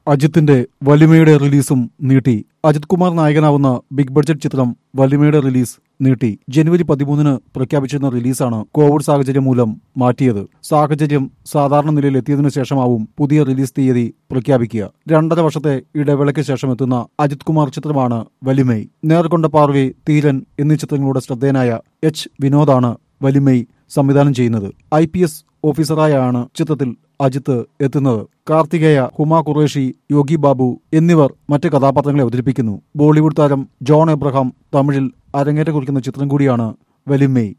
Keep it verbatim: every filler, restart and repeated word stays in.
അജിത്തിന്റെ വലിമയുടെ റിലീസും നീട്ടി. അജിത് കുമാർ നായകനാവുന്ന ബിഗ് ബഡ്ജറ്റ് ചിത്രം വലിമയുടെ റിലീസ് നീട്ടി. ജനുവരി പതിമൂന്നിന് പ്രഖ്യാപിച്ചിരുന്ന റിലീസാണ് കോവിഡ് സാഹചര്യം മൂലം മാറ്റിയത്. സാഹചര്യം സാധാരണ നിലയിൽ എത്തിയതിനു ശേഷമാവും പുതിയ റിലീസ് തീയതി പ്രഖ്യാപിക്കുക. രണ്ടര വർഷത്തെ ഇടവേളയ്ക്ക് ശേഷം എത്തുന്ന അജിത് കുമാർ ചിത്രമാണ് വലിമൈ. നേർക്കൊണ്ട പാർവേ, തീരൻ എന്നീ ചിത്രങ്ങളുടെ ശ്രദ്ധേയനായ എച്ച് വിനോദാണ് വലിമൈ സംവിധാനം ചെയ്യുന്നത്. ഐ പി എസ് ഓഫീസറായാണ് ചിത്രത്തിൽ അജിത്ത് എത്തുന്നത്. കാർത്തികേയ, ഹുമ ഖുറേഷി, യോഗി ബാബു എന്നിവർ മറ്റ് കഥാപാത്രങ്ങളെ അവതരിപ്പിക്കുന്നു. ബോളിവുഡ് താരം ജോൺ എബ്രഹാം തമിഴിൽ അരങ്ങേറ്റം കുറിക്കുന്ന ചിത്രം കൂടിയാണ് വലിമൈ.